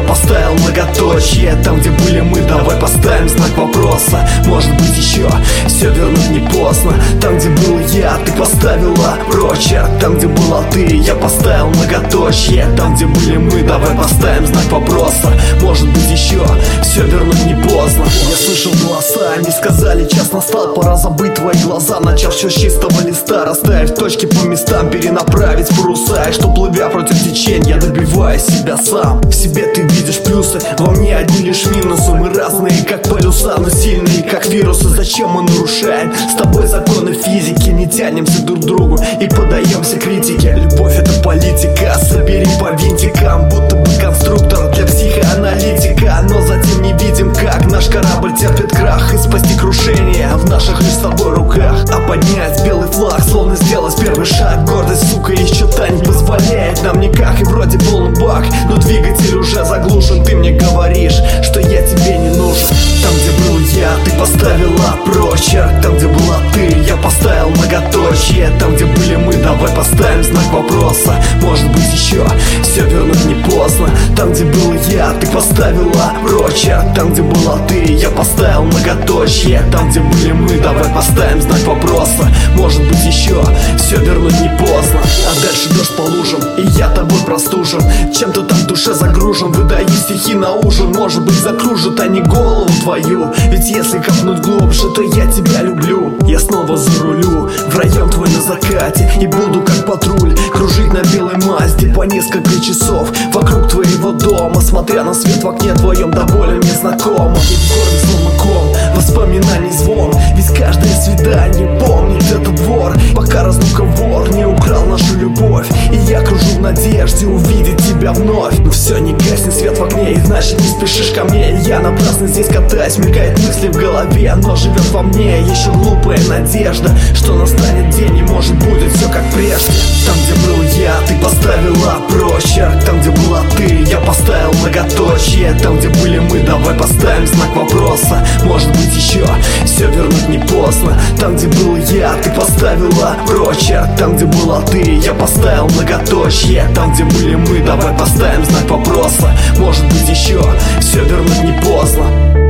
поставил многоточие. Там, где были мы, давай поставим знак вопроса. Может быть еще все вернуть не поздно. Там, где был я, ты поставила прочерк. Там, где была ты, я поставил многоточие. Там, где были мы, давай поставим знак вопроса. Может быть еще все вернуть не поздно. Я слышал голоса, они сказали, час настал, пора забыть твои глаза. Начав все с чистого листа, расставив точки по местам, перенаправить паруса. И что, плывя против течения, я добиваю себя сам. В себе ты видишь плюсы, во мне одни лишь минусы. Мы разные, как полюса, но сильные, как вирусы. Зачем мы нарушаем с тобой законы физики? Не тянемся друг к другу и подаемся критике. Любовь — это политика, собери по винтикам, будто бы конструктор для психоаналитика. Но затем не видим, как наш корабль терпит крах. И спасти крушение в наших лишь с тобой руках. А поднять белый флаг, словно сделать первый шаг. Гордость, сука, еще та не позволяет нам никак. И вроде полный бак, но двигатель уже заглушен. Ты мне говоришь, что я тебе не нужен. Там, где был я, ты поставила прочерк. Там, где была ты, я поставил многоточие. Там, где были мы, давай поставим знак вопроса. Может быть еще все вернуть не поздно. Там, где был я, ты поставила прочерк. Там, где была ты, я поставил многоточие. Там, где были мы, давай поставим знак вопроса. Может быть еще все вернуть не поздно. А дальше дождь по лужам, и я тобой простужен. Чем-то там в душе загружен, выдаю стихи на ужин. Может быть закружат они голову твою. Ведь если копнуть глубже, то я тебя люблю. Я снова зарулю в район твой на закате и буду как патруль кружить на белой Мазде по несколько часов вокруг твоего дома, смотря на свет в окне твоем довольно незнакомо. И в горле словно ком воспоминаний звон. Ведь каждое свидание помнит этот вор, пока разлуковор не украл нашу любовь. И я кружу в надежде увидеть тебя вновь. Но все, не гаснет свет в окне, иначе не спешишь ко мне. Я напрасно здесь катаюсь, мелькают мысли в голове, но живет во мне еще глупая надежда, что настанет день и может будет все как прежде. Там, где был я, ты поставила прочерк. Там, где была ты, я поставил многоточие. Там, где были мы, давай поставим знак вопроса. Может быть еще все вернуть не поздно. Там, где был я, ты поставила прочерк. Там, где была ты, я поставил многоточие. Там, где были мы, давай поставим знак вопроса. Может быть еще все вернуть не поздно.